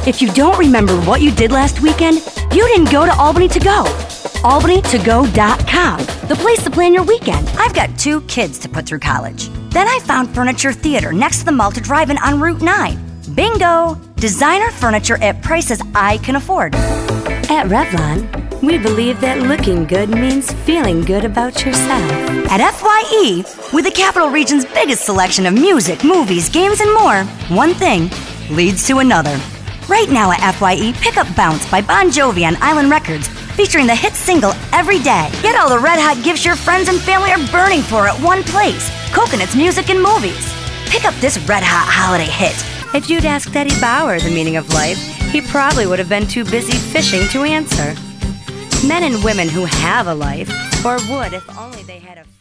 If you don't remember what you did last weekend, you didn't go to Albany To Go. AlbanyToGo.com, the place to plan your weekend. I've got 2 kids to put through college. Then I found Furniture Theater next to the Malta Drive-In on Route 9. Bingo! Designer furniture at prices I can afford. At Revlon, we believe that looking good means feeling good about yourself. At FYE, with the Capital Region's biggest selection of music, movies, games, and more, one thing leads to another. Right now at FYE, pick up Bounce by Bon Jovi on Island Records, featuring the hit single Every Day. Get all the red hot gifts your friends and family are burning for at one place. Coconuts, music, and movies. Pick up this red hot holiday hit. If you'd asked Eddie Bauer the meaning of life, he probably would have been too busy fishing to answer. Men and women who have a life, or would if only they had a